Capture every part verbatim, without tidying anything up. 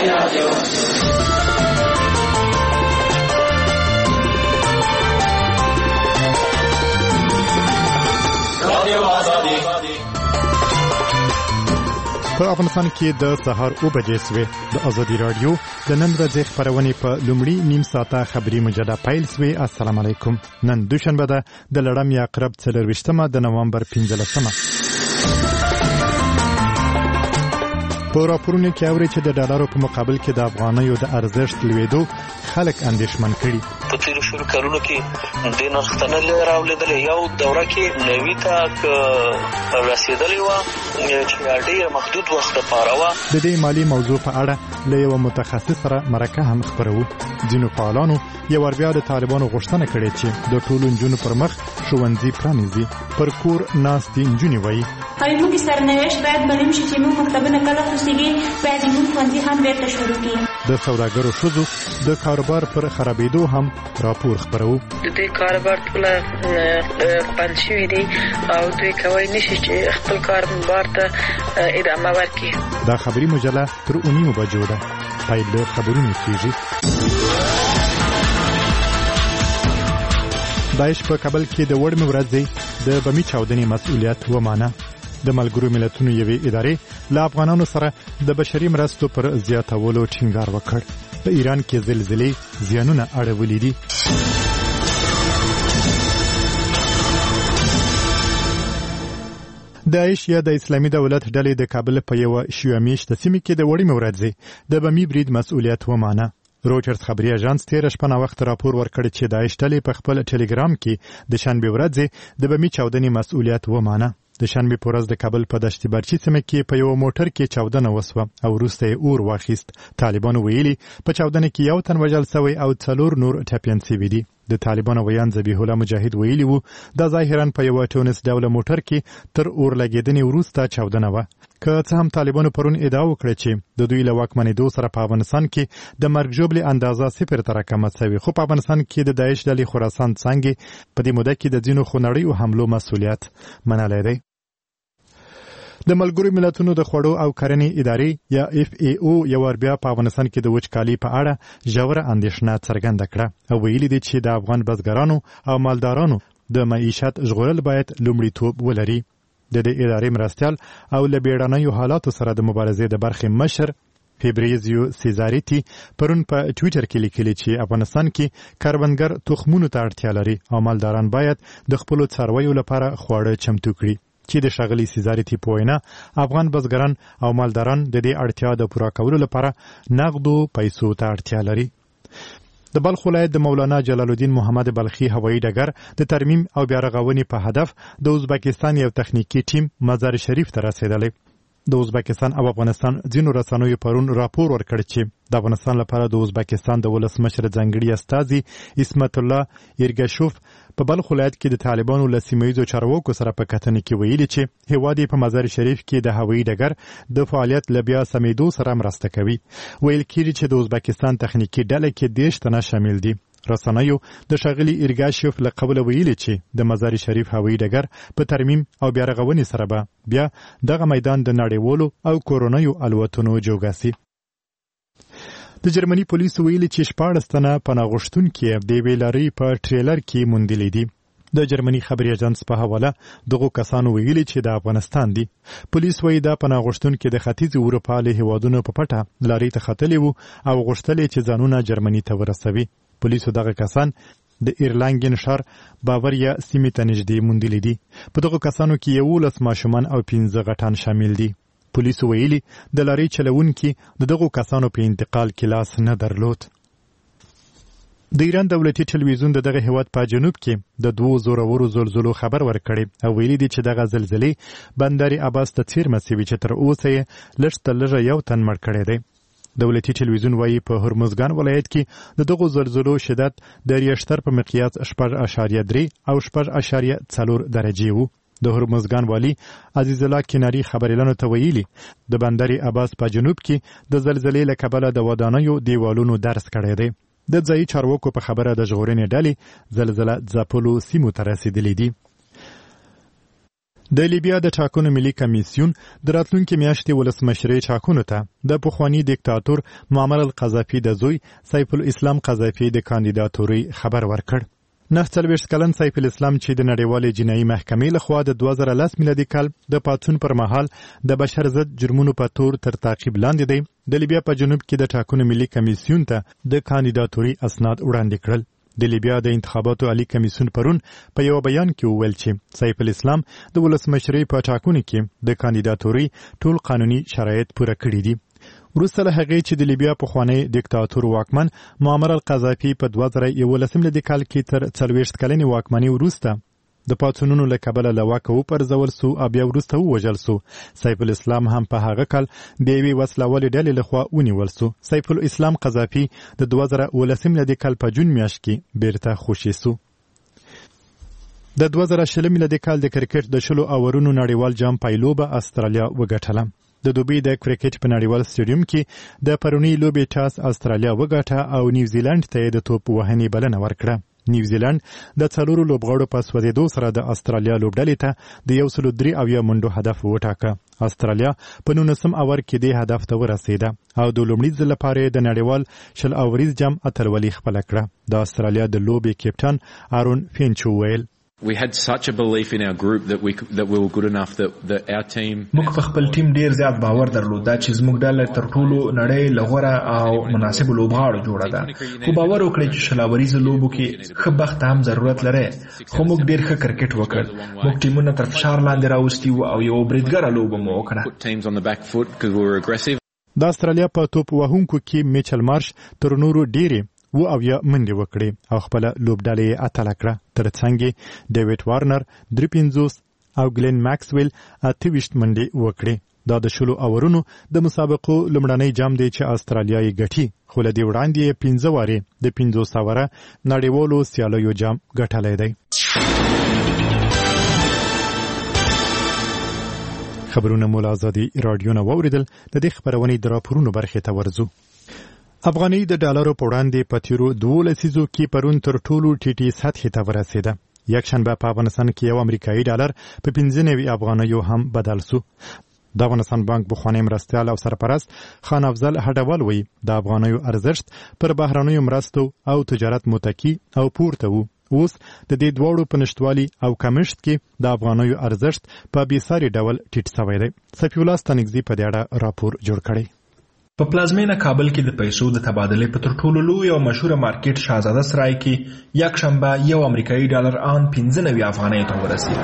رادیو رادیو آزادي په افغانستان کې د سهار او بجې سوې د ازادي رادیو د نن ورځې خبرونه په لومړی نیم ساعته خبري مجله پیل سوې. السلام علیکم. نن دوشنبه ده د لړم یا عقرب څلرویشتمه د نومبر پنځلسمه. په راپورونو کې اوري چې د ډالرو په مقابل کې د افغانیو د ارزښت لوېدو خلک اندېښمن کړي. په تیرو شلو کلونو کې د نرخ تنل راولېدل یو دوره کې نوي ته رسېدلې وه چې ډېر محدود وخت لپاره وه. د دې مالي موضوع په اړه له یو متخصص سره مرکه هم خپروو. ځینو فعالانو یو ور بیا د طالبانو غوښتنه کړې چې د ټولو نجونو پر مخ ښوونځي پرانیزي. پر کور ناستې نجونې وایي هغه موږ سرنوشت باید بلیم شي چې موږ مکتبونه کله خوستېږي باید موږ ښوونځي هم بیرته شروع کړي. د سوداګرو ښځو د کاروبار پر خرابېدو هم راپور خپروو. د دوی کاروبار ټوله بند شوي دي او دوی کولی نشي چې خپل کاروبار ته ادامه ورکړي. دا خبري مجله تر اونیمو بجو ده. پیل د خبرونو کېږي. داعش په کابل کې د وړمې ورځې د بمي چاودنې مسؤلیت ومانه. د ملګرو ملتونو یوې ادارې له افغانانو سره د بشري مرستو پر زیاتولو ټینګار وکړ. په ایران کې زلزلې زیانونه اړولي دي. داعش یا د اسلامي دولت ډلې د کابل په یو شیعه میشته سیمه کې د وړمې ورځې د بمي برید مسؤلیت ومانه. روچرز خبري اژانس تیر شپه نا وخت راپور ورکړ چې داعش ډلې په خپل ټلګرام کې د شنبه ورځې د بمي چاودنې مسؤلیت ومانه. د شنبه په ورځ د کابل په دشتي برچی سیمه کې په یو موټر کې چاودنه وسوه او وروسته یې اور واخیست. طالبانو ویلي په چاودنه کې یو تن وژل شوی او څلور نور ټپیان شوي دي. د طالبانو ویان ذبیح الله مجاهد ویلي وو دا ظاهرا په یو ټونس ډوله موټر کې تر اور لګیدنې وروسته چاودنه وه. که څه هم طالبانو پرون ادعا وکړه چې د دوی له واکمنېدو سره په افغانستان کې د مرګ ژوبلې اندازه صفر ته راکمه شوې، خو په افغانستان کې د داعش ډلې خراسان څانګې په دې موده کې د ځینو خونړیو حملو مسؤلیت منلی دی. د ملګرو ملتونو د خوړو او کرنې ادارې یا اف ای او یو ور بیا په افغانستان کې د وچکالۍ په اړه ژوره اندېښنه څرګنده کړه او ویلي دي چې د افغان بزګرانو او مالدارانو د معیشت ژغورل باید لومړیتوب ولري. د دې ادارې مرستیال او له بیړنیو حالاتو سره د مبارزې د برخې مشر فیبریزیو سیزاریتی پرون په ټویټر کې لیکلي چې افغانستان کې کروندګر تخمونو ته اړتیا لري او مالداران باید د خپلو څارویو لپاره خواړه چمتو کړي. چې د ښاغلي سیزاریتی په وینا افغان بزګران او مالداران د دې اړتیا د پوره کولو لپاره نغدو پیسو ته اړتیا لري. د بلخ ولایت د مولانا جلال الدین محمد بلخي هوایي ډګر د ترمیم او بیا رغونې په هدف د ازبکستان یو تخنیکی ټیم مزار شریف ته رسېدلی. د ازبکستان او افغانستان ځینو رسنیو پرون راپور ورکړ چې د افغانستان لپاره د ازبکستان د ولسمشر ځانګړي استازي اسمت الله ایرګشوف په بلخ ولایت کې د طالبانو له سیمه‌ییزو چارواکو سره په کتنې کې ویلي چې هیواد یې په مزار شریف کې د هوایي ډګر د فعالیت له بیا سمیدو سره مرسته کوي. ویل کېږي چې د ازبکستان تخنیکي ډله کې دېرش تنه شامل دي. رسنیو د ښاغلي ایرګاشوف له قبله ویلي چې د مزار شریف هوایي ډګر په ترمیم او بیا رغونې سره به بیا دغه میدان د نړیوالو او کورونیو الوتنو جوګاسي. د جرمني پولیسو ویلي چې شپاړس تنه پناه غوښتونکي د یوې لارۍ په ټریلر کې موندلي دي. د جرمني خبري اژانس په حواله دغو کسانو ویلي چې د افغانستان دي. پولیس وایي دا پناه غوښتونکي د ختیځې اروپا له هیوادونو په پټه لارۍ ته ختلي وو او غوښتل چې ځانونه جرمني ته ورسوي. پولیسو دغه کسان د ایرلانګن ښار باوریا سیمې ته نږدې موندلي دي. په دغو کسانو کې یولس ماشومان او پنځه غټان شامل دي. پولیسو ویلي د لارۍ چلوونکي د دغو کسانو په انتقال کې لاس نه درلود. د ایران دولتي ټلویزیون د دغه هیواد په جنوب کې د دوو زورورو زلزلو خبر ورکړی او ویلي دي چې دغه زلزلې بندر عباس ته څیرمه سوي چې تر اوسه یې لږ تر لږه یو تن مړ کړی دی. دولتي ټلویزیون وایي په هرمزګان ولایت کې د دغو زلزلو شدت د ریشتر په مقیاس شپږ اعشاریه درې او شپږ اعشاریه څلور درجې وو. د هرمزګان والی عزیز الله کناری خبريالانو ته ویلي د بندر عباس په جنوب کې د زلزلې له کبله د ودانیو دیوالونو درس کړی دی. د ځایي چارواکو په خبره د ژغورنې ډلې زلزله ځپلو سیمو ته رسېدلې دي. د لیبیا د ټاکنو ملي کمیسیون د راتلونکي میاشتې ولسمشرۍ ټاکنو ته د پخوانی دیکتاتور معمر القذافي د زوی سیف الاسلام قذافي د کاندیداتوري خبر ورکړ. نه څلوېښت کلن سیف الاسلام چې د نړیوالې جنایي محکمې لخوا د دوه زره لس میلادي کال د پاڅون پر مهال د بشر ضد جرمونو په تور تر تعقیب لاندې دی، د لیبیا په جنوب کې د ټاکنو ملي کمیسیون ته د کاندیداتوري اسناد وړاندې کړل. د لیبیا د انتخاباتو عالی کمیسیون پرون په یو بیان کې وویل چې سیف الاسلام د ولسمشرۍ په ټاکنو کې د کاندیداتوري ټول قانوني شرایط پوره کړي دي. وروسته له هغې چې د لیبیا پخوانی دیکتاتور واکمن معمر القذافي په دوه زره یولسم میلادي کال کې تر څلوېښت کلنې واکمنۍ وروسته د پاڅونونو له کبله له واکه وپرځول سو او بیا وروسته ووژل سو. سیف الاسلام هم په هغه کال د یوې وسلوالې ډلې لخوا ونیول سو. سیف الاسلام قذافي د دوه زره اوولسم میلادي کال په جون میاشت کې بیرته خوشي سو. د دوه زره شلم میلادي کال د کرکټ د شلو اورونو نړیوال جام پایلوبه استرالیا وګټله. د دوبۍ د کرکټ په نړیوال سټیډیوم کې د پرونی لوبې ټاس استرالیا وګټه او نیوزیلند ته د توپ وهنې بلنه ورکړه. نیوزیلند د څلورو لوبغاړو په سوځېدو سره د استرالیا لوبډلې ته د یو سلو درې اویا منډو هدف وټاکه. استرالیا په نولسم اور کې د هدف ته ورسېده او د لومړي ځل لپاره د نړیوال شل اوریز جام اتلولي خپله کړه. د استرالیا د لوبې کپټان آرون فینچ وویل We had such a belief in our group that we that we were good enough that that our team موږ په خپل ټیم ډیر زیات باور درلود چې زموږ ډله تر ټولو نړۍ لغوره او مناسب لوبغاړو جوړه ده. خو باور وکړئ چې شلاوریزه لوبو کې ښه بخت هم ضرورت لري. خو موږ ډیر ښه کرکټ وکړ. موږ ټیمونه تر فشار لاندې راوستي او یو بریدګره لوبه مو وکړه. د استرالیا په توپ وهونکو کې میچل مارش تر نورو ډیرې و او یا منډې وکړې او خپله لوبډله یې اتله کړه. تر څنګ یې ډیوډ وارنر درې پنځوس او ګلین ماکسویل اته ویشت منډې وکړې. دا د شلو اورونو د مسابقو لومړنی جام دی چې استرالیا یې ګټي، خو له دې وړاندې یې پنځه وارې د پنځوس اوره نړیوالو سیالیو جام ګټلی دی. خبرونه مو له ازادي راډیو نه واورېدل. د دې خپرونې د راپورونو برخې ته ورځو. افغانۍ د ډالرو په وړاندې په تیرو دوو لسیزو کې پرون تر ټولو ټیټې سطحې ته ورسېده. یکشنبه په افغانستان کې یو امریکایي ډالر په پنځه نوي افغانیو هم بدل سو. د افغانستان بانک پخوانی مرستیال او سرپرست خان افضل هډوال وایي د افغانیو ارزښت پر بهرنیو مرستو او تجارت متکی او پورته وو. اوس د دې دواړو په نشتوالي او کمښت کې د افغانیو ارزښت په بېساري ډول ټیټ سوی دی. صفي الله ستانکزي په دې اړه راپور جوړ کړی. په پلازمینه کابل کې د پیسو د تبادلې په تر ټولو لوی او مشهوره مارکیټ شاهزاده سرای کې یک شنبه یو امریکایي ډالر آن پنځه نوي افغانۍ ته ورسېد.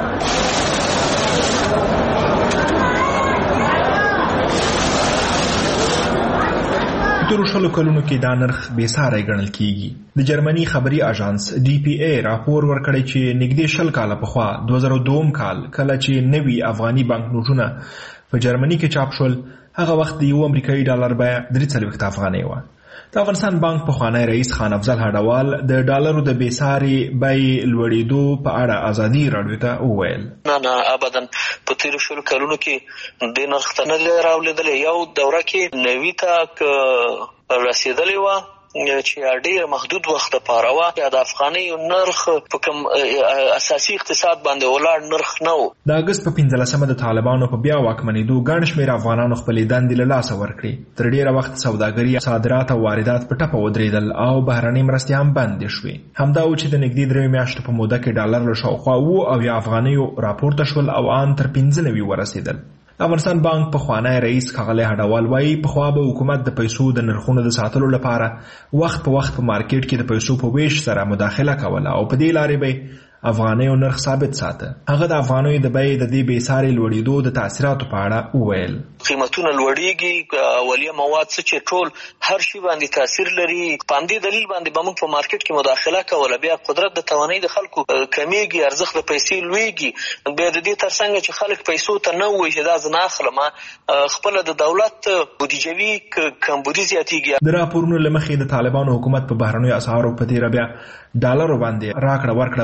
په تېرو شلو کلونو کې دا نرخ بېساری ګڼل کېږي. د جرمني خبري اژانس ډي پی ای راپور ورکړی چې نږدې شل کاله پخوا دوه زره دوم کال کله چې نوي افغاني بانک نوټونه په جرمني کې چاپ شول، هغه وخت د یو امریکایي ډالر بیه درې څلوېښت افغانۍ وه. د افغانستان بانک پخوانی رئیس خان افضل هډوال د ډالرو د بېساري بیې لوړېدو په اړه ازادي راډیو ته وویل نه نه ابدا په تېرو شلو کلونو کې دې نرخ ته نه دی راولېدلی. یو دوره کې نوي ته رسېدلې وه چې ډېر محدود وخت لپاره وه. د افغانیو نرخ په کوم اساسي اقتصاد باندې ولاړ نرخ نه و. د اګست په پنځلسمه د طالبانو په بیا واکمنېدو ګڼ شمېر افغانانو خپلې دندې له لاسه ورکړې. تر ډېره وخت سوداګري، صادرات او واردات په ټپه ودرېدل او بهرنۍ مرستې هم بندې شوې. همدا و چې د نږدې درېیو میاشتو په موده کې ډالر له شاوخوا اوه اویا افغانیو راپورته شول او ان تر پنځه نوي ورسېدل. افغانستان بانک پخوانی رئیس ښاغلی هډوال وایي پخوا به حکومت د پیسو د نرخونو د ساتلو لپاره وخت په وخت په مارکیټ کې د پیسو په ویش سره مداخله کوله او په دې لارې به افغانیو نرخ ثابت ساته. هغه د افغانیو د بیې د دې بېساري لوړېدو د تاثیراتو په اړه وویل. قیمتونه لوړېږي، اولیه مواد څه چې ټول هر شي باندې تاثیر لري. په همدې دلیل باندې به موږ په مارکیټ کې مداخله کوله. بیا قدرت د توانایي د خلکو کمیږي، ارزښت د پیسې لوړېږي. بیا د دې تر څنګ چې خلک پیسو ته نه وایي چې دا زه نه اخلم، خپله د دولت بودیجوي کمبودي زیاتېږي. د راپورونو له مخې د طالبانو حکومت په بهرنیو اسعارو په تېره بیا ډالرو باندې راکړه ورکړه بنده کړې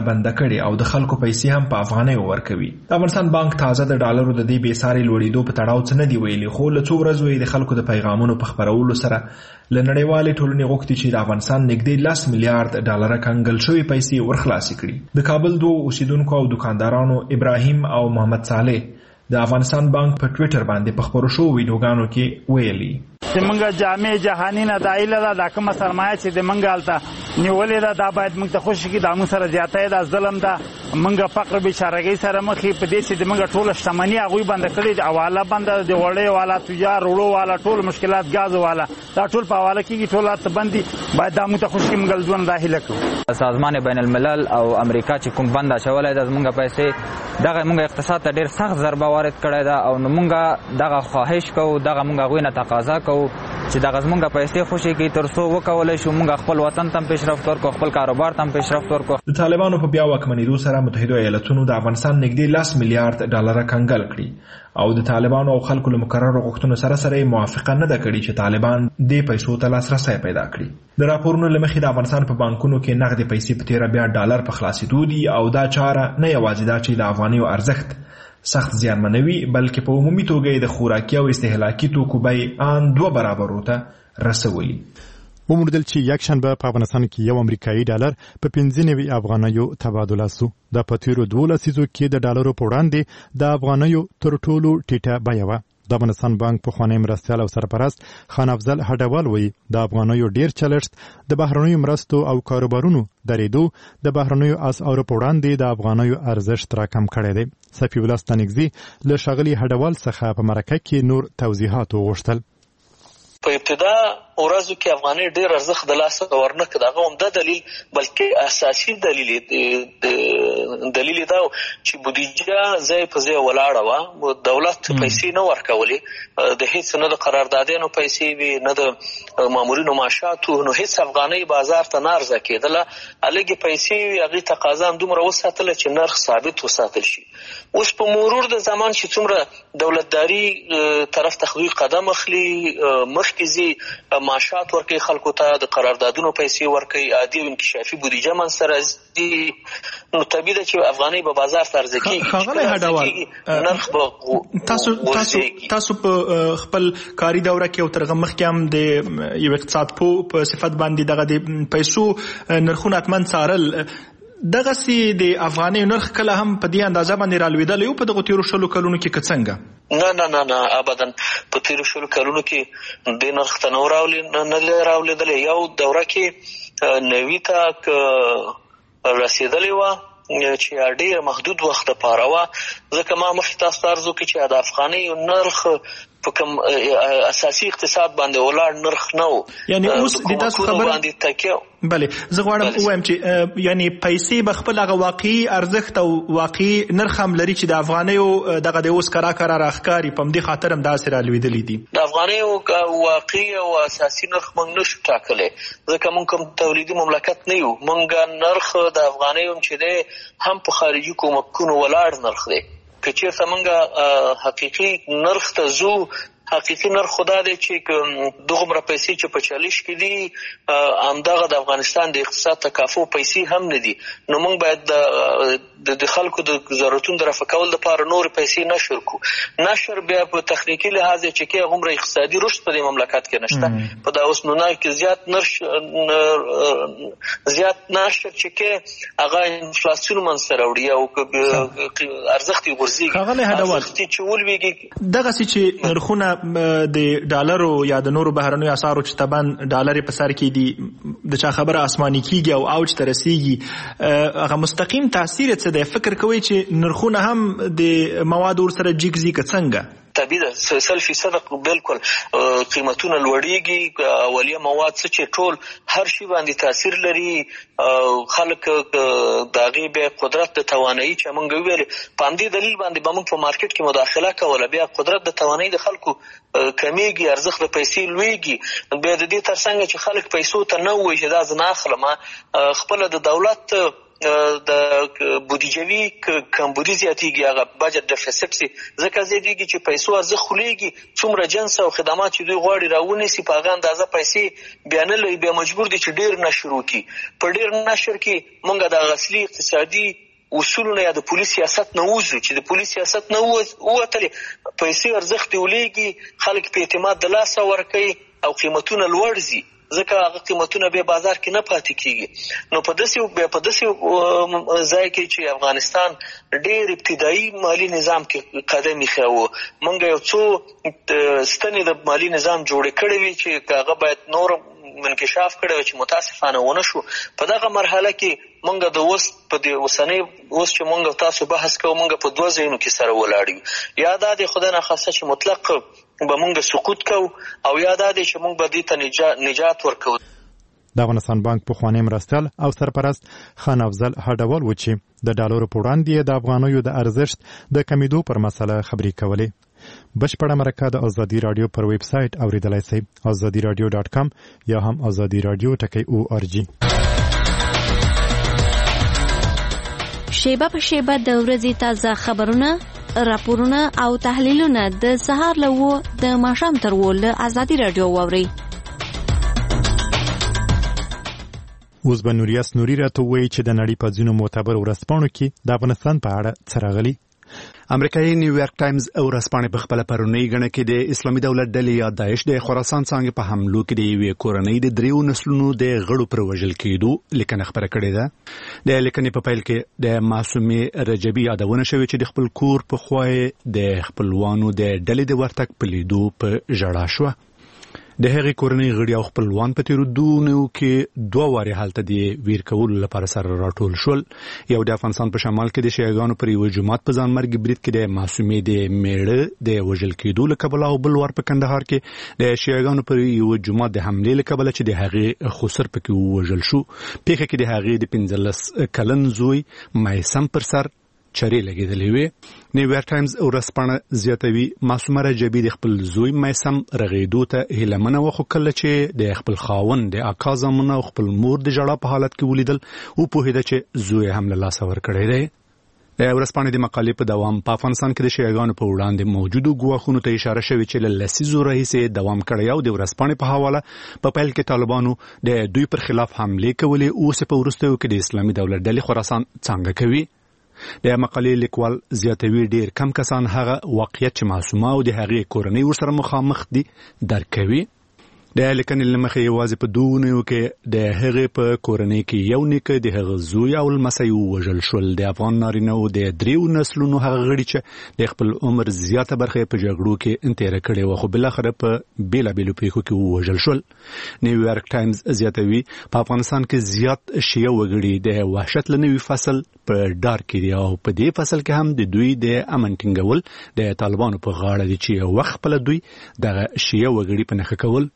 کړي او د خلکو پیسې هم په افغانیو ورکوي. د افغانستان بانک تازه د ډالرو د دې بېساري لوړېدو په تړاو څه نه دي ویلي، خو له څو ورځو یې د خلکو د پیغامونو په خپرولو سره له نړیوالې ټولنې غوښتي چې د افغانستان نږدې لس میلیارډ ډالره کنګل شوي پیسې ورخلاصې کړي. د کابل دوه اوسیدونکو او دکاندارانو ابراهیم او محمد صالح د افغانستان بانک په ټویټر باندې په خپرو شوو ویډیوګانو کې ویلي چې موږ جامع جهاني نه د ایله دا د کومه سرمایه چې د موږ هلته نیولې ده دا باید موږ ته خوشي کړي. دا موږ سره زیاتی ده، ظلم ده، موږ فقر بېچارګۍ سره مخ یې په دې چې د موږ ټوله شتمني هغوی بنده کړې د حواله بنده د وړۍ والا تجار وړو والا ټول مشکلات ګازو والا دا ټول په حواله کېږي، ټول هلته بند دي. باید دا موږ ته خوشي کړي، موږ ژوند دا هیله کوو. سازمان بین الملل او امریکا چې کوم بند اچولی ده زموږ پیسې دغه موږ اقتصاد ته ډېر سخت ضربه وارد کړی ده او نو موږ دغه خواهش کوو، دغه موږ هغوی نه تقاضا کوو چې دغه زموږ پیسې خوشي کړي تر څو وکولی شو موږ خپل وطن ته هم پیشرفت ورکړو، خپل کاروبار ته هم پیشرفت ورکړو. د طالبانو په بیا واکمنېدو سره متحده ایالتونو د افغانستان نږدې لس میلیارډ ډالره کنګل کړي او د طالبانو او خلکو له مقررو غوښتنو سره سره یې موافقه نه ده کړې چې طالبان دې پیسو ته لاسرسی پیدا کړي. د راپورونو له مخې د افغانستان په بانکونو کې نغدې پیسې په تیره بیا ډالر په خلاصېدو دي او دا چاره نه یوازې دا چې د افغانیو ارزښت سخت زیانمنوي بلکې په عمومي توګه یې د خوراکي او استهلاکي توکو بیې ان دوه برابرو ته رسولي. وموندل چې یک شنبه په افغانستان کې یو امریکایي ډالر په پنځه نوي افغانیو تبادله سو. د په تیرو دوه لسیزو کې د ډالرو په وړاندې د افغانیو تر ټولو ټیټه بیه وه. د افغانستان بانک پخوانی مرستیال او سرپرست خان افضل هډوال وایي د افغانیو ډیر چلښت د بهرنیو مرستو او کاروبارونو درېدو د بهرنیو اسعارو په وړاندې د افغانیو ارزښت راکم کړی دی. صفي الله ستانکزي له ښاغلي هډوال څخه په مرکه کې نور توضیحات وغوښتل. په ابتدا ورځو کې افغاني ډېر ارزښت د لاسه ورنه کړ. هغه همدا دلیل بلکې اساسي دلیل دلیل دا چې بودیجه ځای په ځای ولاړه وه، دولت پیسې نه ورکولې، د هیڅ نه د قراردادونو پیسې وي نه د مامورینو معاشاتو، نو هیڅ افغاني بازار ته نه عرضه کېدله. هلکې پیسې وي هغې تقاضا دومره وساتله چې نرخ ثابت وساتل شي. اوس په مرور د زمان چې څومره دولتداري طرف ته دوی قدم اخلي، مخکې ځي معاشات ورکوي خلکو ته، د قراردادونو پیسې ورکوي، عادي او انکشافي بودیجه منځته راځي، نو طبیعي ده چې افغانۍ به بازار ته عرضه کېږي. ښاغلی هډوال نرخ به تاسو تاسو تاسو په خپل کاري دوره کې او تر هغه مخکې هم د یو اقتصاد پوه په صفت باندې دغه د پیسو نرخونه حتما څارل، دغسې د افغانۍ نرخ کله هم په دې اندازه باندې رالوېدلی و په دغو تېرو شلو کلونو کې که څنګه؟ نه نه نه نه ابدا په تیرو شلو کلونو کې د نرخ ته نه راولېدلی. یو دوره کې نوي ته رسېدلې وه چې ډېر محدود وخت دپاره وه، ځکه ما مخکې تاسو ته عرض وکړي چې د افغانۍ نرخ په کوم اساسي اقتصاد باندې ولاړ نرخ نه و، یعنی اوس د تاسو خبره باندې تکیه. بلې زه غواړم ووایم چې یعنی پیسې به خپل هغه واقعي ارزښت او واقعي نرخ هم لري چې د افغانیو دغه د اوس کرا کرا راښکاري، په همدې خاطر هم داسې رالوېدلي دي. د افغانیو واقعي او اساسي نرخ موږ نشو ټاکلی، ځکه موږ کوم تولیدي مملکت نه یو. موږ نرخ د افغانیو چې دی هم په خارجي کومکونو ولاړ نرخ دی. که چېرته موږ حقیقي نرخ ته ځو، حقیقي نرخ خدا دی چې دغومره پیسې چې په چالش کې دي همدغه د افغانستان د اقتصاد تکافو پیسې هم نه دي، نو موږ باید د خلکو د ضرورتونو د رفع کولو لپاره نورې پیسې نشر کړو. نشر بیا په تخنیکي لحاظ چې کې هغومره اقتصادي رشد په دې مملکت کې نشته. په دا اوس نونه کې زیات زیات نشر چې کې هغه انفلاسیون منځته راوړي او ارزښت یې غورځېږي. ارزښت چې ولوېږي دغسې چې نرخونه د ډالرو یا د نورو بهرنیو اسعارو چې طبعا ډالر په سر کې دي د چا خبره آسماني کېږي او اوج ته رسېږي، هغه مستقیم تاثیر څه دی؟ فکر کوئ چې نرخونه هم د موادو ورسره جګ ځي که څنګه؟ طبیعي ده، سل فیصد بالکل قیمتونه لوړېږي. اولیه مواد څه چې ټول هر شي باندې تاثیر لري. خلک د هغې بیا قدرت د توانایي چې موږ وویلې په همدې دلیل باندې به موږ په مارکیټ کې مداخله کوله، بیا قدرت د توانایي د خلکو کمیږي، ارزښت د پیسې لوړېږي. بیا د دې تر څنګ چې خلک پیسو ته نه ووایي چې دا زه نه اخلم، خپله د دولت د بودیجوي کمبودي زیاتېږي، هغه بجټ ډیفیسټ سي، ځکه زیاتېږي چې پیسو ارزښت خولېږي. څومره جنس او خدمات چې دوی غواړي راونیسي په هغه اندازه پیسې بیا نه لري، بیا مجبور دي چې ډېر نشر وکړي. په ډېر نشر کې موږ د اصلي اقتصادي اصولونه یا د پولیس سیاست نه وځو چې د پولیس سیاست نه ووتلې پیسې ارزښت ولېږي خلک په اعتماد د لاسه ورکوي او قیمتونه لوړ ځي ځکه هغه قیمتونه بیا بازار کې نه پاتې کېږي. نو په داسې په داسې ځای کې چې افغانستان ډېر ابتدایي مالي نظام کې قدم ایښی و، موږ یو څو ستنې د مالي نظام جوړې کړې وي چې هغه باید نور انکشاف کړی و چې متاسفانه ونه شو. په دغه مرحله کې موږ د اوس په دې اوسنۍ اوس چې موږ تاسو بحث کوو موږ په دوه ځایونو کې سره ولاړ یو، یا دا د خدای نخواسته چې مطلق به موږ سقوط کوو او یا دا دی چې موږ به دې ته نجات ورکوو. د افغانستان بانک پخوانی مرستیال او سرپرست خان افضل هډول و چې د ډالرو په وړاندې د افغانیو د ارزښت د کمیدو پر مسله خبرې کولې. بشپړه مرکه د ازادي رادیو پر ویب سایټ اوریدلای شئ ازادي رادیو ډاټ کام یا هم ازادي رادیو ټکی او ار جی. شیبه په شیبه د ورځې تازه خبرونه، راپورونه او تحلیلونه د سهار له و د ماښام تر و له ازادي رادیو واورئ. اوس به نوریاس نوري راته وایي چې د نړۍ په ځینو معتبر ورځپاڼو کې د افغانستان په اړه څه راغلي. امریکایي نیویارک ټایمز او ورځپاڼې په خپل پرونی غنه کې د اسلامي دولت ډلې یا داعش د خراسان څنګه په حملو کې د یوې کورنۍ د دریو نسلونو د غړو پر وژل کېدو لیکنه خبره کړې ده. د لیکنې په پیل کې د معصومې رجبي یادونه شوې چې د خپل کور په خوا د خپلوانو د ډلې د ورتګ په لیدو په ژړا شوه. د هغې کورنۍ غړي او خپلوان په تیرو دونو کې دوه وارې هلته د ویر کولو لپاره سره راټول شول. یو د افغانستان په شمال کې د شیعاګانو پر یوه جومات په ځانمرګي برید کې د معصومې د میړه د وژل کېدو له کبله او بل وار په کندهار کې د شیعاګانو پر یوه جومات د حملې له کبله چې د هغې خسر پکې ووژل شو. پیښه کې د هغې د پنځلس کلن زوی میسم پر سر چرې لګېدلې وې. نیویارک ټایمز ورځپاڼه زیاتوي معصومه رجبي د خپل زوی میسم رغېدو ته هیلهمنه وه، خو کله چې د خپل خاوند د اکا زامنو او خپل مور د ژړا په حالت کې ولیدل وپوهېده چې زوی هم له لاسه ورکړی دی. د ورځپاڼې د مقالې په دوام په افغانستان کې د شیعاګانو په وړاندې موجودو ګواښونو ته اشاره شوې چې له لسیزو راهیسې دوام کړی او د ورځپاڼې په حواله په پیل کې طالبانو د دوی پر خلاف حملې کولې، اوس په وروستیو کې د اسلامي دولت ډلې خراسان څنګه کوي. د مقالې لیکوال زیاتوي ډیر کم کسان هغه واقعیت چې معصومه او د هغې کورنۍ ورسره مخامخ دي درک کوي. د لیکنې له مخې یوازې په دوه کې د هغې په کورنۍ کې یو نیکه د هغه زوی او لمسی ووژل شول. د افغان نارینه‌و د دریو نسلونو هغه غړي چې د خپل عمر زیاته برخه په جګړو کې تېره کړې وه، خو بالاخره په بېلابېلو پیښو کې ووژل شول. نیویارک ټایمز زیاتوي په افغانستان کې زیات شیعه وګړي د وحشت له نوي فصل په ډار کې دي او په دې فصل کې هم د دوی د امن ټینګول د طالبانو په غاړه دي چې یو وخت خپله دوی دغه شیعه وګړي په نښه کول.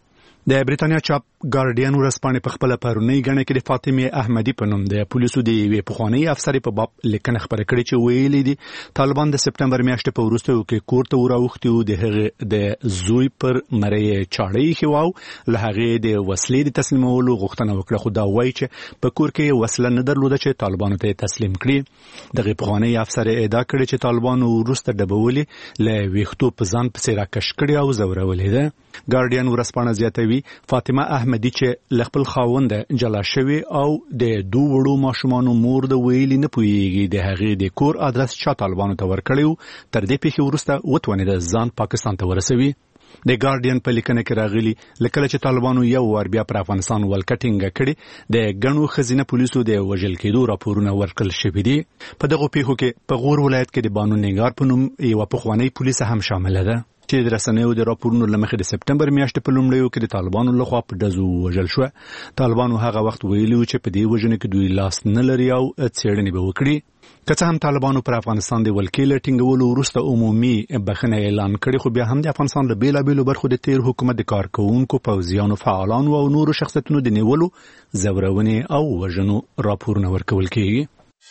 د بریتانیا چاپ ګارډین ورځپاڼې په خپله پرونۍ ګڼه کې د فاطمې احمدي په نوم د پولیسو د یوې پخوانۍ افسرې په باب لیکنه خپره کړې چې ویلي دي طالبان د سپټمبر میاشتې په وروستیو کې کور ته وراوښتي وو، د هغې د زوی پر مرۍ یې چاړه ایښې وه او له هغې د وسلې د تسلیمولو غوښتنه وکړه، خو دا وایي چې په کور کې وسله نه درلوده چې طالبانو ته یې تسلیم کړي. دغې پخوانۍ افسرې ادعا کړې چې طالبانو وروسته ډبولې له ویښتو په ځان پسې راکش کړې او ځورولې ده. ګارډین ورځپاڼه زیاتوي فاطمه احمدي چې له خپل خاوند جلا شوی او د دوه وړو ماشومانو مور د ویلي نه پوهیږي د هغې د کور ادرس چا طالبانو ته ورکړی و، تر دې پیښې وروسته وتوانېده ځان پاکستان ته ورسوي. د ګارډین په لیکنه کې راغلي لکه چې طالبانو یو وار بیا پر افغانستان ولکه ټینګه کړې، د ګڼو ښځینه پولیسو د وژل کېدو راپورونه ورکړل شوي دي. په دغو پیښو کې په غور ولایت کې د بانو نګار په نوم یوه پخوانۍ پولیسه هم شامله ده چې د رسنیو د راپورونو له مخې د سپټمبر میاشتې په لومړیو کې د طالبانو لخوا په ډزو ووژل شوه. طالبانو هغه وخت ویلي و چې په دې وژنو کې دوی لاس نه لري او څېړنې به وکړي. که څه هم طالبانو پر افغانستان د ولکې له ټینګولو وروسته عمومي بخښنه اعلان کړې، خو بیا هم د افغانستان له بېلابېلو برخو د تیر حکومت د کارکوونکو، پوځیانو، فعالانو او نورو شخصیتونو د نیولو، ځورونې او وژنو راپورونه ورکول کېږي.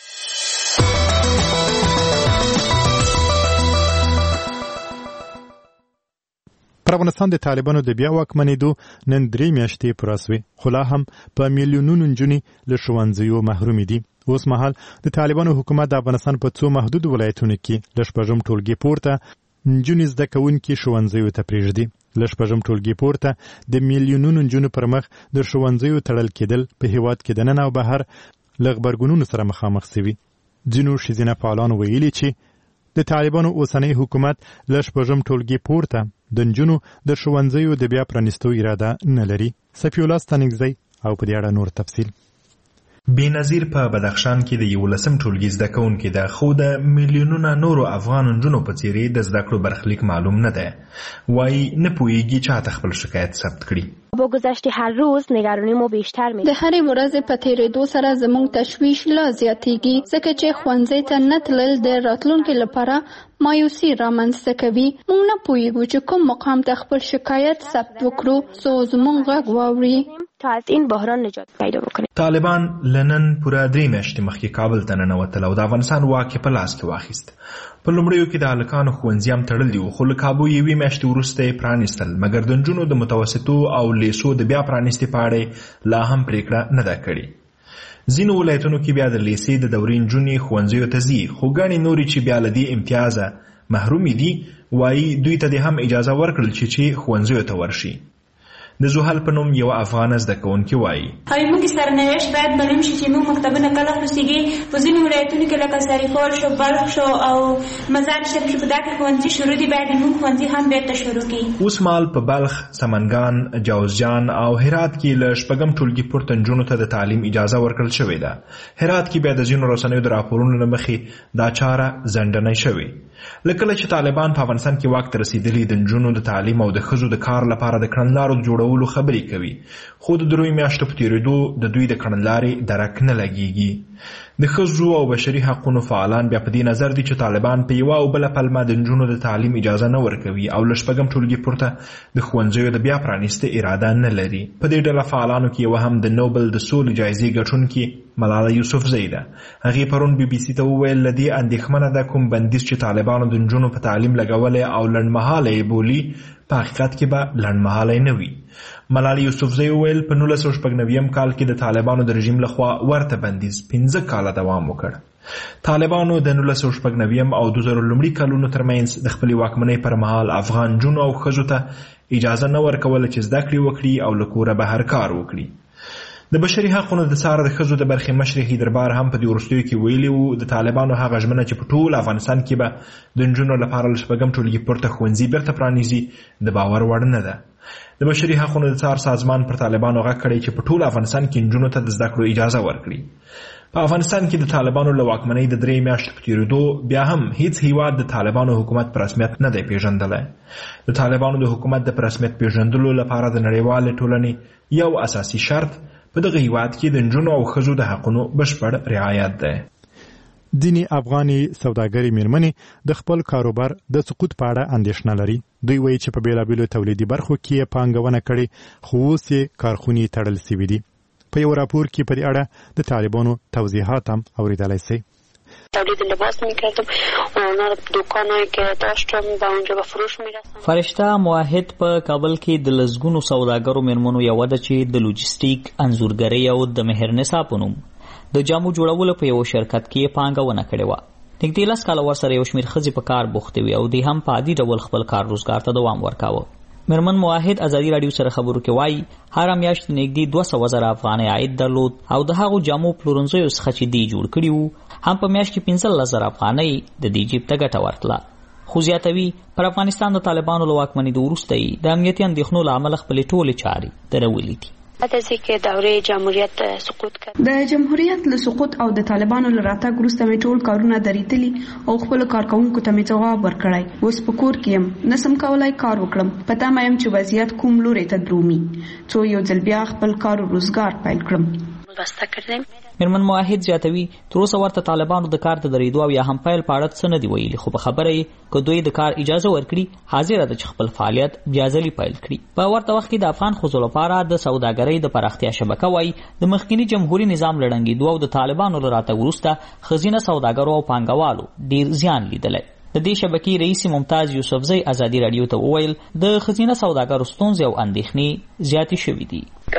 پر افغانستان د طالبانو د بیا واکمنېدو نن درې میاشتې پوره سوې، خو لا هم په میلیونونو نجونې له ښوونځیو محرومې دي. اوس مهال د طالبانو حکومت د افغانستان په څو محدودو ولایتونو کې له شپږم ټولګي پورته نجونې زده کوونکي ښوونځیو ته پرېږدي. له شپږم ټولګي پورته د میلیونونو نجونو پر مخ د ښوونځیو تړل کېدل په هېواد کې دننه او بهر له غبرګونونو سره مخامخ سوي. ځینو ښځینه فعالانو ویلي چې د طالبانو اوسنی حکومت له شپږم ټولګي پورته د نجونو د ښوونځیو د بیا پرانیستو اراده نه لري. صفي الله ستانکزی او په دې اړه نور تفصیل. بېنظیر په بدخشان کې د یولسم ټولګي زده کوونکي ده، خو د میلیونونو نورو افغان نجونو په څېرې د زده کړو برخلیک معلوم نه ده. وایي نه پوهېږي چاته خپل شکایت ثبت کړي. با گذشت هر روز نگرانی ما بیشتر میشه. د هرې ورځې په تېرېدو سره زموږ تشویش لا زیاتېږي، ځکه چې ښوونځي ته نه تلل د راتلونکي لپاره مایوسي رامنځته کوي. موږ نه پوهېږو چې کوم مقام ته خپل شکایت ثبت وکړو څو زموږ غږ واوري تا از این بحران نجات پیدا بکنه. طالبان لنن پوره درې میاشتې مخکې کابل ته ننوتل او د افغانستان واک یې په لاس کې واخیست. په لومړیو کې د هلکانو ښوونځي هم تړلي وو، خو له کابو یوې میاشتې وروسته یې پرانیستل، مګر د نجونو د متوسطو او لیسو د بیا پرانیستې په اړه لا هم پرېکړه نه ده کړې. ځینو ولایتونو کې بیا د لیسې د دورې نجونې ښوونځیو ته ځي، خو ګڼې نورې چې بیا له دې امتیازه محرومې دي وایي دوی ته دې هم اجازه ورکړل چې چې ښوونځیو ته ورشي. د زوحل په نوم یو افغان زده کوونکي وایي هغوی موږ سرنوشت باید معلوم شي چې موږ مکتبونه کله خلاصېږي. په ځینو ولایتونو کې لکه سرپال شو، بلخ شو او مزار شریف شو، په دا کې ښوونځي شروع دي، باید موږ ښوونځي هم بیرته شروع کړي. اوس مهال په بلخ، سمنګان، جوزجان او هرات کې له شپږم ټولګي پورته نجونو ته د تعلیم اجازه ورکړل شوې ده. هرات کې بیا د ځینو رسنیو د راپورونو له مخې دا چاره ځنډنۍ شوې. لکه کله چې طالبان په افغانستان کې واک ته رسېدلي، د نجونو د تعلیم او د ښځو د کار لپاره د کړنلارو د جوړولو خبرې کوي، خو د دروي میاشتو په تېرېدو د دوی د کړنلارې درک نه لګېږي. د ښځو او بشري حقونو فعالان بیا په دې نظر دي چې طالبان په یوه او بله پلمه د نجونو د تعلیم اجازه نه ورکوي او له شپږم ټولګي پورته د ښوونځیو د بیا پرانیستې اراده نه لري. په دې ډله فعالانو کې یوه هم د نوبل د سولې جایزې ګټونکې ملاله یوسفزۍ ده. هغې پرون بي بي سي ته وویل له دې اندېښمنه ده کوم بندیز چې طالبانو د نجونو په تعلیم لګولی او لنډمهاله یې بولي په حقیقت کې به لنډمهالی نه وي. ملاله یوسفزۍ وویل په نولس سوه شپږ نوي کال کې د طالبانو د رژیم لخوا ورته بندیز پنځه کاله دوام وکړ. طالبانو د نولس سوه شپږ نوي او دوه زره لومړي کلونو ترمنځ د خپلې واکمنۍ پر مهال افغان نجونو او ښځو ته اجازه نه ورکوله چې زده کړې وکړي او له کوره بهر کار وکړي. د بشري حقونو د څار د ښځو د برخې مشر حیدربار هم په دې وروستیو کې ویلي وو د طالبانو هغه ژمنه چې په ټول افغانستان کې به د نجونو لپاره له شپږم ټولګي پورته ښوونځي بیرته پرانیزي د باور وړ نه ده. د بشري حقونو د څار سازمان پر طالبانو غږ کړی چې په ټول افغانستان کې نجونو ته د زده کړو اجازه ورکړي. په افغانستان کې د طالبانو له واکمنۍ د درې میاشتو په تېرېدو بیا هم هیڅ هیواد د طالبانو حکومت په رسمیت نه دی پیژندلی. د طالبانو د حکومت د په رسمیت پیژندلو لپاره د نړیوالې ټولنې یو اساسي شرط په دغه هیواد کې د نجونو او ښځو د حقونو بشپړ رعایت دی. ځینې افغاني سوداګرې میرمنې د خپل کاروبار د سقوط په اړه اندېښنه لري. دوی وایي چې په بېلابېلو تولیدي برخو کې یې پانګونه کړې، خو اوس یې کارخونې تړل سوي دي. په یو راپور کې په دې اړه د طالبانو توضیحات هم اورېدلی سئ. تولید لباس میکردم اونا دکانایی که داشتم به اونجا به فروش میرسم. فرشته موحد په کابل کې د لزګونو سوداګرو میرمنو یو ده چې د لوجستیک، انځورګرۍ او د مهرنسا په نوم د جامو جوړولو په یو شرکت کې پانګونه کړې وه. نږدې لس کاله ورسره یو شمېر ښځې په کار بوختې وې او دوی هم په عادي ډول خپل کار روزګار ته دوام ورکاوه. میرمن موحد ازادي راډیو سره خبرو کې وایي هره میاشت نږدې دوه سوه زره افغانۍ عاید درلود او د هغو جامو پلورنځیو څخه چې دوی جوړ کړي وو هم په میاشت کې پنځلس زره افغانۍ د دې جیب ته ګټه ورتله. خو زیاتوي پر افغانستان د طالبانو له واکمنېدو وروسته یې د امنیتي اندېښنو له امله خپلې ټولې چارې درولې دي. بعد از اینکه دوره جمهوریت سقوط کرد د جمهوریت له سقوط او د طالبانو له راتګ وروسته مې ټول کارونه درېدلي او خپلو کارکوونکو ته مې ځواب ورکړی. اوس په کور کې یم، نسم کولی کار وکړم. په تمه یم چې وضعیت کوم لوري ته درومي څو یو ځل بیا خپل کار او روزګار پیل کړم. بسته کردیم. میرمن موحد زیاتوي تر اوسه ورته طالبانو د کار ته درېدو او یا هم پیل په اړه څه نه دي ویلي، خو په خبره یې که دوی د کار اجازه ورکړي حاضره ده چې خپل فعالیت بیا ځلې پیل کړي. په ورته وخت کې د افغان ښځو لپاره د سوداګرۍ د پراختیا شبکه وایي د مخکینی جمهوري نظام له ړنګېدو او د طالبانو له راتګ وروسته ښځینه سوداګرو او پانګوالو ډېر زیان لیدلی. د دې شبکې رئیس ممتاز یوسفزۍ ازادي راډیو ته وویل د ښځینه سوداګرو ستونزې او اندېښنې زیاتې شوي دي. د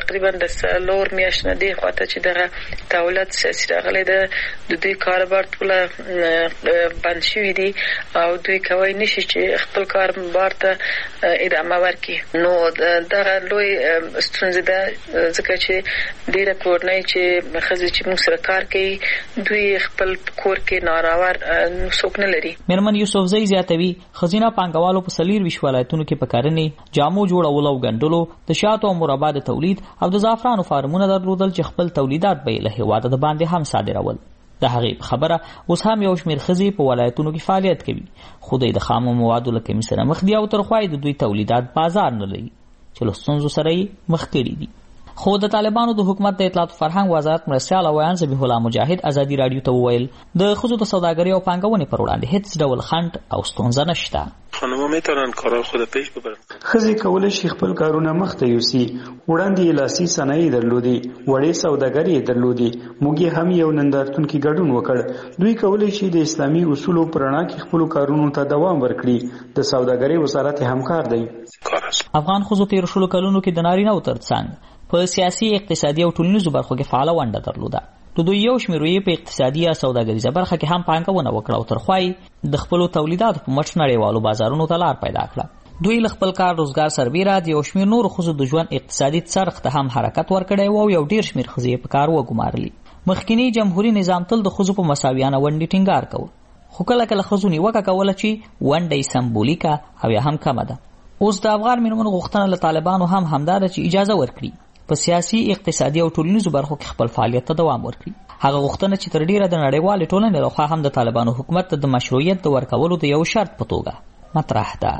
تقریبا د څلور میاشتې نه دې خواته چې دغه دولت سیاسي راغلی ده د دوی کاروبار ټوله بند شوي دي او دوی کولی نشي چې خپل کاروبار ته ادامه ورکړي. نو دغه لوی ستونزه ده ځکه چې ډېره کورنۍ چې ښځې چې موږ سره کار کوي دوی خپل کور کې ناروا څوک نه لري. میرمن یوسفزۍ زیاتوي ښځینه پانګوالو په څلورویشت ولایتونو کې په کرنې، جامو جوړولو او ګنډلو، د شاتو او مربا د تولید او د زعفرانو فارمونه درلودل چې خپل تولیدات به یې له هېواده د باندې هم صادرول. د هغې خبره اوس هم یو شمېر ښځې په ولایتونو کې فعالیت کوي، خو دوی د خامو موادو له کمۍ سره مخ دي او تر خوا د دوی تولیدات بازار نه لري چې له ستونزو سره یې مخ کړي دي. خو د طالبانو د حکومت د اطلاعات او فرهنګ وزارت مرستیال اویان ذبیح الله مجاهد ازادي رادیو ته وویل د ښځو د سوداګرۍ او پانګونې پر وړاندې هیڅ ډول خنډ او ستونزه نشته. خانم‌ها میتونن کارا خود پیش ببرن. ښځې کولی شي خپل کارونه مخته یوسي. وړاندې یې لاسي صنایع درلودې، وړې سوداګرۍ یې درلودې. موږ یې هم یو نندارتون کې ګډون وکړ. دوی کولی شي د اسلامي اصولو په رڼا کې خپلو کارونو ته دوام ورکړي. د سوداګرۍ وزارت همکار دی. افغان ښځو تېرو شلو کلونو کې د نارینه‌و ترڅنګ په سیاسي، اقتصادي او ټولنیزو برخو کې فعاله ونډه درلوده. د دوی یو شمېر یې په اقتصادي یا سوداګریزه برخه کې هم پانګونه وکړه او تر خوا یې د خپلو تولیداتو په مټ نړیوالو بازارونو ته لار پیدا کړه. دوی له خپل کار روزګار سربیره د یو شمېر نورو ښځو د ژوند اقتصادي څرخ ته هم حرکت ورکړی و او یو ډېر شمېر ښځې یې په کار وګمارلي. مخکینی جمهوري نظام تل د ښځو په مساویانه ونډې ټینګار کوو، خو کله کله ښځو نیوکه کوله چې ونډه یې سمبولیکه او یا هم کمه ده. اوس د افغان میرمنو غوښتنه له طالبانو هم همدا ده چې اجازه ورکړي په سیاسي، اقتصادي او ټولنیزو برخو کې خپل فعالیت ته دوام ورکړي. هغه غوښتنه چې تر ډیره د نړیوالې ټولنې لخوا هم د طالبانو حکومت ته د مشروعیت د ورکولو د یو شرط په توګه مطرح ده.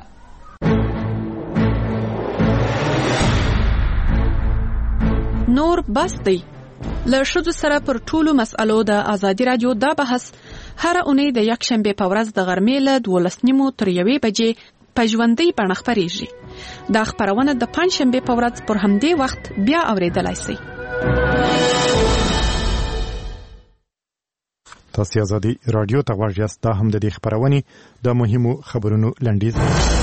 نور بس دی له ښځو سره پر ټولو مسألو د ازادي رادیو دا بحث هر اونۍ د یکشنبې په ورځ د غرمې له دولس نیمو تر یوې بجې په ژوندۍ بڼه خپریږي. دا خپرونه د پنځشنبې په ورځ پر همدې وخت بیا اوریدلای شئ. تاسو ازادي رادیو ته غواړئ یاست، دا هم د دې خبرونې د مهمو خبرونو لنډیز.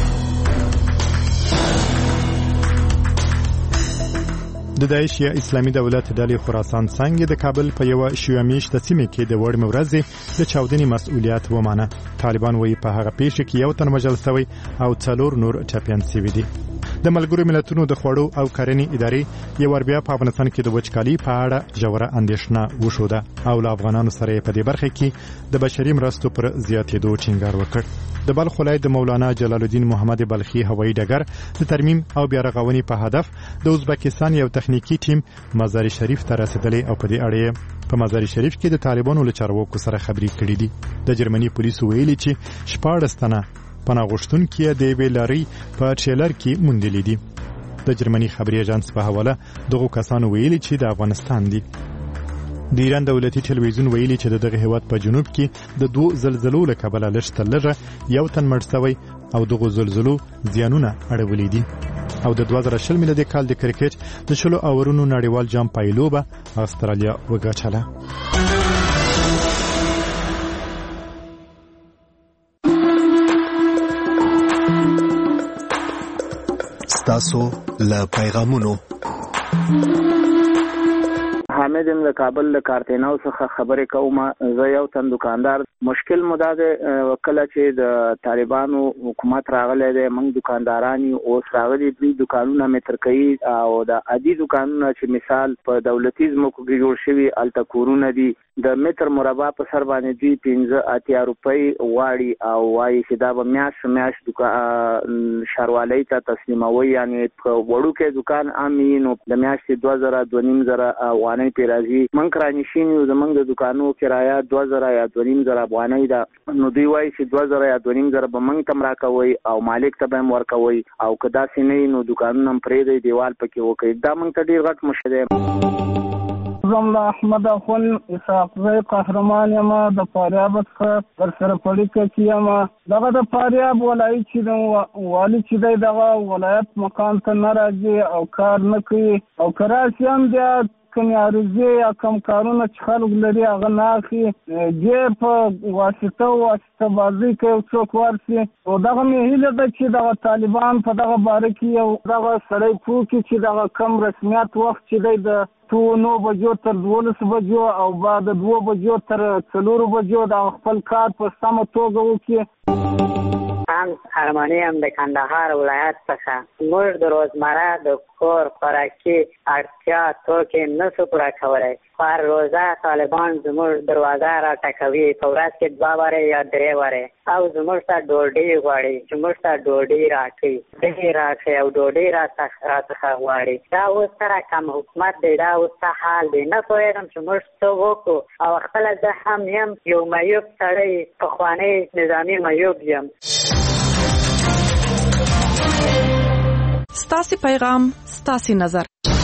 د داعش یا اسلامي دولت ډلې خراسان څنګه د کابل په یو شیعه میشته سیمه کې د وړ مورزې د چاودنې مسؤلیت ومانه. طالبان وایي په هغه پیښه کې یو تن وژل شوی او څلور نور ټپیان شوي دي. د ملګرو ملتونو د خوړو او کرنې ادارې یو ور بیا په افغانستان کې د وچکالي په اړه ژوره اندېښنه وښوده او له افغانانو سره په دې برخه کې د بشري مرستو پر زیاتېدو ټینګار وکړ. د بلخ ولایت د مولانا جلال الدین محمد بلخي هوایي ډګر د ترمیم او بیا رغونې په هدف د ازبکستان یو تخنیکی ټیم مزار شریف ته رسیدلی او په دې اړه په مزار شریف کې د طالبانو له چارواکو سره خبرې کړې دي. د جرمني پولیسو ویلي چې شپاړس تنه پناه غوښتونکي د یوې لارۍ په ټریلر کې موندلي دي. د جرمني خبري اژانس په حواله دغو کسانو ویلي چې د افغانستان دي. د ایران دولتي ټلویزیون ویلي چې دغه هیواد په جنوب کې د دوه زلزلو له کبله لږ تر لږه یو تن مړ شوی او دغه زلزلو زیانونه اړولي دي. او د دوه زره شل میلادي کال د کرکټ د شلو اورونو نړیوال جام پایلوبه استرالیا وګټله. تاسو له پیغامونو حامد ام د کابل له کارتیناو څخه خبرې کوم. زه یو تن دکاندار مشکل مو دا دی کله چې د طالبانو حکومت راغلی دی موږ دکانداران اوس راغلي دوی دکانونه متر کوي او د عادي دکانونه چې مثال په دولتي ځمکو کې جوړ شوي هلته کورونه دي د متر مربع په سر باندې دوی پنځه اتیا روپۍ غواړي او وایي چې دا به میاشت میاشت ښاروالۍ ته تسلیموي، یعنې په وړوکی دکان عام وي نو د میاشتې دوه زره دوه نیم زره افغانۍ پرې راځي. موږ رانشین یو زموږ د دکانو کرایه دوه زره یا دوه نیم زره افغانۍ ده نو دوی وایي چې دوه زره یا دوه نیم زره به موږ ته هم راکوئ او مالک ته به هم ورکوئ او که داسې نه وي نو دکانونه هم پرېږدئ دیوال پکې وکړئ. دا موږ ته ډېر غټ مشکل دی. زملا احمد اخون اسحاق زی قهرمان یم د فاریاب څخه در سره پړیکه یم. دغه د فاریاب ولایت چې د والي چې دی دغه ولایت مقام ته نه راځي او کار نه کوي او که راشي هم بیا کومې عرضې یا کوم کارونه چې خلک لري هغه نه اخلي دې په واسطه واسطه بازي کوي څوک ورسي او دغه مې هیله ده چې دغه طالبان په دغه باره کې یو دغه سړی پوه کړي چې دغه کم رسمیت وخت چې دی د تو نو بجو تر دولس بجو او بعد دو بجو تر څلورو بجو د خپل کار په سمه توګه وکړي. هم ارمانی هم د کندهار ولایت څخه موږ د روزمره د کور خوراکي اړتیا توکې نشو پوره کولی. هر روزه طالبان زموږ دروازه راټکوي په ورځ کې دوه وارې یا درې وارې او زموږ ته ډوډۍ غواړي چې موږ ته ډوډۍ راکړي دهې راکړي او ډوډۍ راڅخه غواړي. دا اوس سره کم حکومت دی دا اوس څه حال دی نه پوهېږم چې موږ څه وکړو او خپله زه هم یم یو معیوب سړی پخوانی نظامي معیوب یم. ستاسې پیغام ستاسې نظر